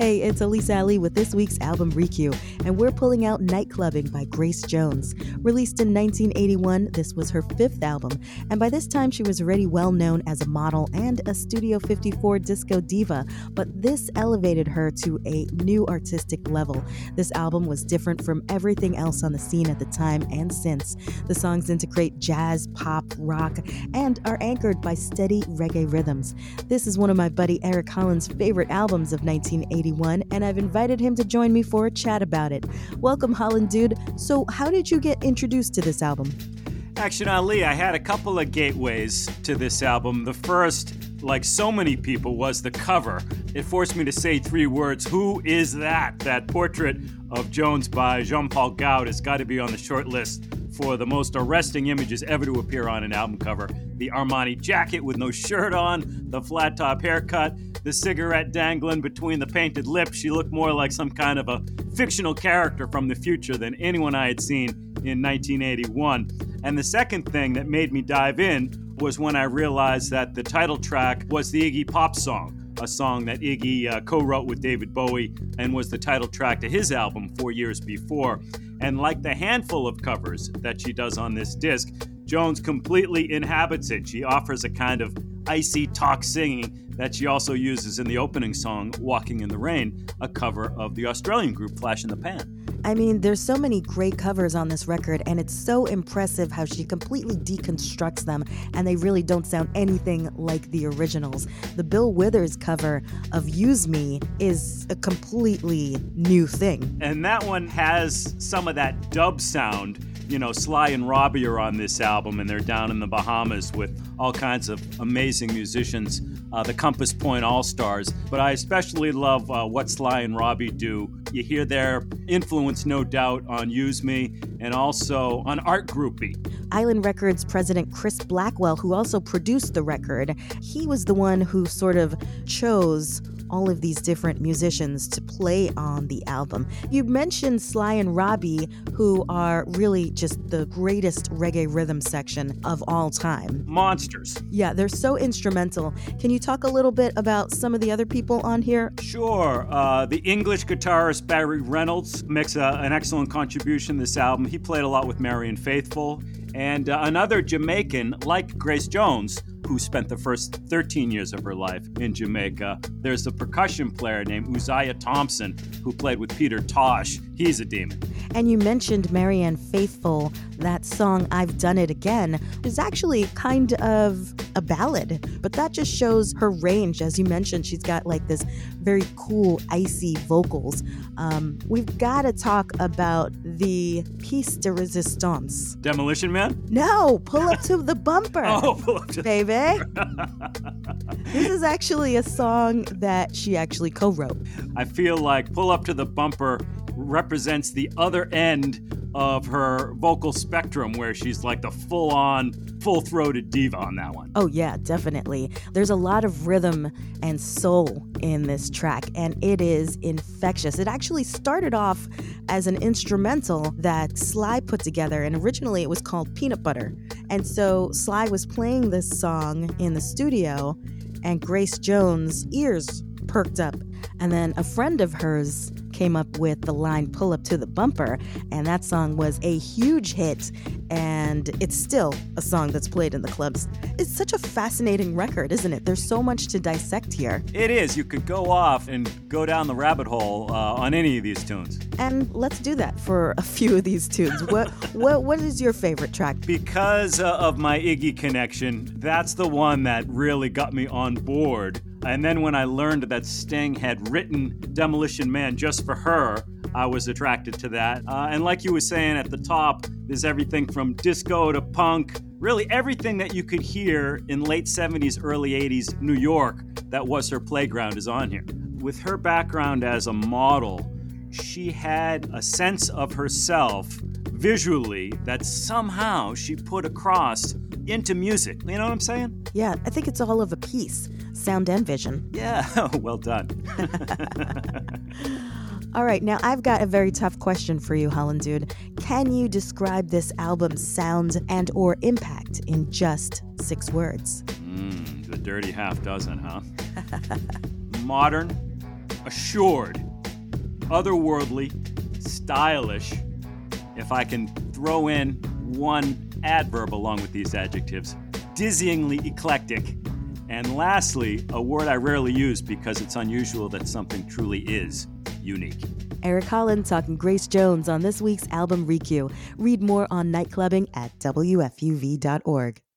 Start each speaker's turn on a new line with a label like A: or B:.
A: Hey, it's Elise Ali with this week's album Requeue, and we're pulling out Nightclubbing by Grace Jones. Released in 1981, this was her fifth album, and by this time she was already well known as a model and a Studio 54 disco diva, but this elevated her to a new artistic level. This album was different from everything else on the scene at the time and since. The songs integrate jazz, pop, rock, and are anchored by steady reggae rhythms. This is one of my buddy Eric Holland's favorite albums of 1981, and I've invited him to join me for a chat about it. Welcome, Holland dude. So how did you get introduced to this album?
B: Action Ali, I had a couple of gateways to this album. The first, like so many people, was the cover. It forced me to say three words. Who is that? That portrait of Jones by Jean-Paul Gault has got to be on the short list for the most arresting images ever to appear on an album cover. The Armani jacket with no shirt on, the flat top haircut, the cigarette dangling between the painted lips. She looked more like some kind of a fictional character from the future than anyone I had seen in 1981. And the second thing that made me dive in was when I realized that the title track was the Iggy Pop song, a song that Iggy co-wrote with David Bowie and was the title track to his album 4 years before. And like the handful of covers that she does on this disc, Jones completely inhabits it. She offers a kind of icy talk singing that she also uses in the opening song, Walking in the Rain, a cover of the Australian group Flash in the Pan.
A: I mean, there's so many great covers on this record, and it's so impressive how she completely deconstructs them, and they really don't sound anything like the originals. The Bill Withers cover of Use Me is a completely new thing.
B: And that one has some of that dub sound. You know, Sly and Robbie are on this album, and they're down in the Bahamas with all kinds of amazing musicians, the Compass Point All-Stars. But I especially love what Sly and Robbie do. You hear their influence, no doubt, on Use Me and also on Art Groupie.
A: Island Records president Chris Blackwell, who also produced the record, he was the one who sort of chose all of these different musicians to play on the album. You mentioned Sly and Robbie, who are really just the greatest reggae rhythm section of all time.
B: Monsters.
A: Yeah, they're so instrumental. Can you talk a little bit about some of the other people on here?
B: Sure. The English guitarist Barry Reynolds makes an excellent contribution to this album. He played a lot with Marianne Faithfull. And another Jamaican, like Grace Jones, who spent the first 13 years of her life in Jamaica. There's a percussion player named Uzziah Thompson who played with Peter Tosh. He's a demon.
A: And you mentioned Marianne Faithfull. That song, I've Done It Again, is actually kind of a ballad, but that just shows her range. As you mentioned, she's got like this very cool, icy vocals. We've got to talk about the piece de resistance.
B: Demolition Man?
A: No, Pull Up to the Bumper.
B: Oh, Pull Up to
A: baby. This is actually a song that she actually co-wrote.
B: I feel like Pull Up to the Bumper represents the other end of her vocal spectrum, where she's like the full-on, full-throated diva on that one.
A: Oh yeah, definitely. There's a lot of rhythm and soul in this track, and it is infectious. It actually started off as an instrumental that Sly put together, and originally it was called Peanut Butter. And so Sly was playing this song in the studio, and Grace Jones' ears perked up. And then a friend of hers came up with the line Pull Up to the Bumper, and that song was a huge hit, and it's still a song that's played in the clubs. It's such a fascinating record, isn't it? There's so much to dissect here.
B: It is. You could go off and go down the rabbit hole on any of these tunes.
A: And let's do that for a few of these tunes. What is your favorite track?
B: Because of my Iggy connection, that's the one that really got me on board. And then when I learned that Sting had written Demolition Man just for her, I was attracted to that. And like you were saying at the top, there's everything from disco to punk, really everything that you could hear in late 70s, early 80s New York that was her playground is on here. With her background as a model, she had a sense of herself visually that somehow she put across into music. You know what I'm saying?
A: Yeah, I think it's all of a piece, sound and vision.
B: Yeah, well done.
A: All right, now I've got a very tough question for you, Holland Dude. Can you describe this album's sound and or impact in just 6 words?
B: The dirty half dozen, huh? Modern, a assured, otherworldly, stylish. If I can throw in one adverb along with these adjectives, dizzyingly eclectic. And lastly, a word I rarely use because it's unusual that something truly is unique.
A: Eric Holland talking Grace Jones on this week's album Requue. Read more on nightclubbing at WFUV.org.